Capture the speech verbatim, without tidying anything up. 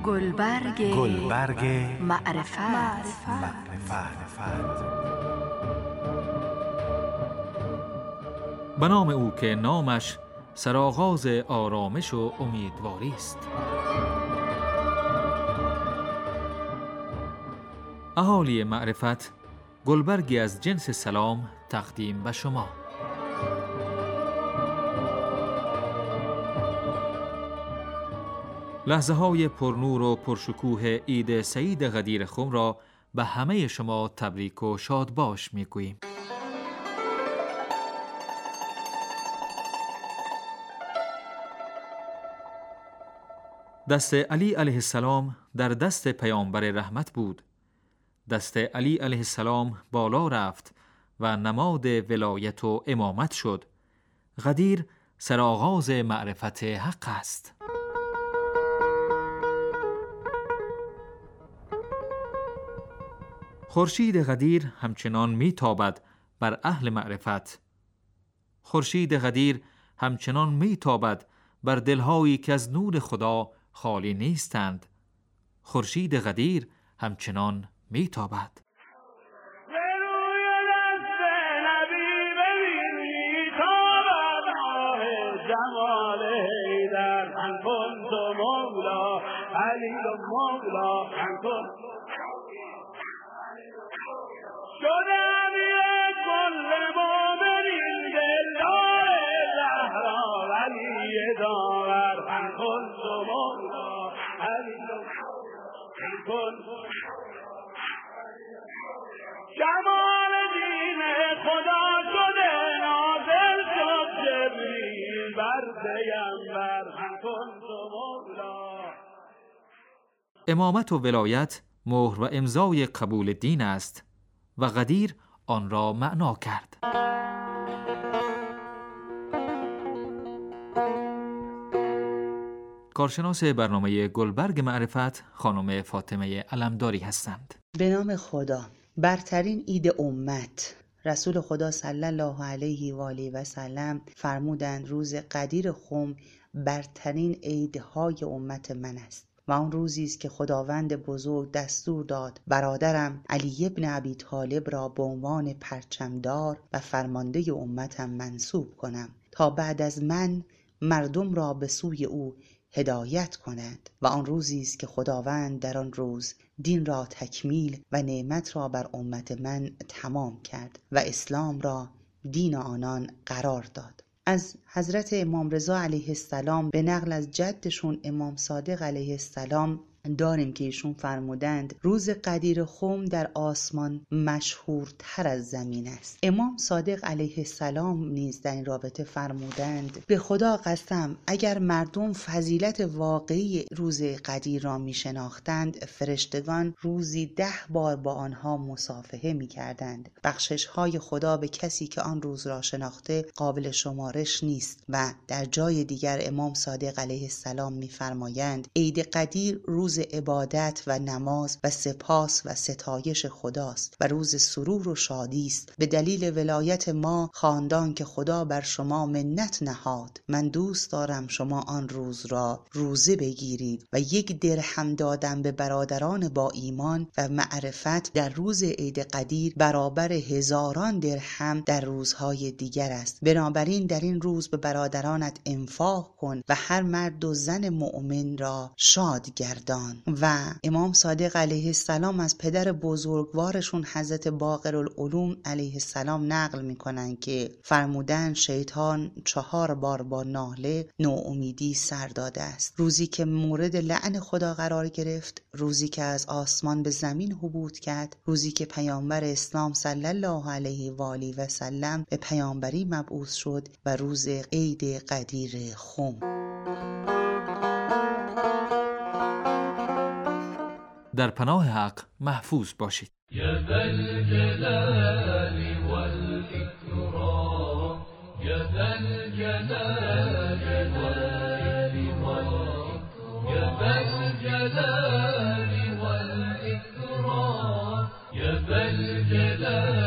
گلبرگ گلبرگ معرفت, معرفت. معرفت. به نام او که نامش سرآغاز آرامش و امیدواری است. اهالی معرفت، گلبرگی از جنس سلام تقدیم به شما. لحظه های پرنور و پرشکوه عید سعید غدیر خم را به همه شما تبریک و شادباش میگوییم. دست علی علیه السلام در دست پیامبر رحمت بود. دست علی علیه السلام بالا رفت و نماد ولایت و امامت شد. غدیر سرآغاز معرفت حق است. خورشید غدیر همچنان میتابد بر اهل معرفت. خورشید غدیر همچنان میتابد بر دلهایی که از نور خدا خالی نیستند. خورشید غدیر همچنان میتابد. شدم یک کل مومنین دلدار زهرا ولی داور هم کن تو مولا علی هم کن جمال دین خدا شده نازل شد جبریل بر پیامبر هم کن تو مولا. امامت و ولایت مهر و امضای قبول دین است و غدیر آن را معنا کرد. کارشناس برنامه گلبرگ معرفت خانم فاطمه علمداری هستند. به نام خدا. برترین عید امت، رسول خدا صلی الله علیه و آله و سلم فرمودند روز غدیر خم برترین عیدهای امت من است و آن روزی است که خداوند بزرگ دستور داد برادرم علی ابن ابی طالب را به عنوان پرچمدار و فرمانده امتم منصوب کنم تا بعد از من مردم را به سوی او هدایت کنند و آن روزی است که خداوند در آن روز دین را تکمیل و نعمت را بر امت من تمام کرد و اسلام را دین آنان قرار داد. از حضرت امام رضا علیه السلام به نقل از جدشون امام صادق علیه السلام داریم که ایشون فرمودند روز غدیر خم در آسمان مشهورتر از زمین است. امام صادق علیه السلام نیز در این رابطه فرمودند به خدا قسم اگر مردم فضیلت واقعی روز غدیر را می شناختند فرشتگان روزی ده بار با آنها مصافحه می کردند. بخشش های خدا به کسی که آن روز را شناخته قابل شمارش نیست. و در جای دیگر امام صادق علیه السلام می فرمایند عید غدیر روز عبادت و نماز و سپاس و ستایش خداست و روز سرور و شادی است. به دلیل ولایت ما خاندان که خدا بر شما منت نهاد من دوست دارم شما آن روز را روزه بگیرید و یک درهم دادن به برادران با ایمان و معرفت در روز عید غدیر برابر هزاران درهم در روزهای دیگر است. بنابراین در این روز به برادرانت انفاق کن و هر مرد و زن مؤمن را شاد گردان. و امام صادق علیه السلام از پدر بزرگوارشون حضرت باقرالعلوم علیه السلام نقل میکنن که فرمودن شیطان چهار بار با ناله ناامیدی سر داده است. روزی که مورد لعن خدا قرار گرفت، روزی که از آسمان به زمین هبوط کرد، روزی که پیامبر اسلام صلی الله علیه و آله و سلم به پیامبری مبعوث شد و روز عید غدیر خم. در پناه حق محفوظ باشید. یا ذا الجلال والإكرام یا ذا الجلال والإكرام یا ذا الجلال والإكرام یا ذا الجلال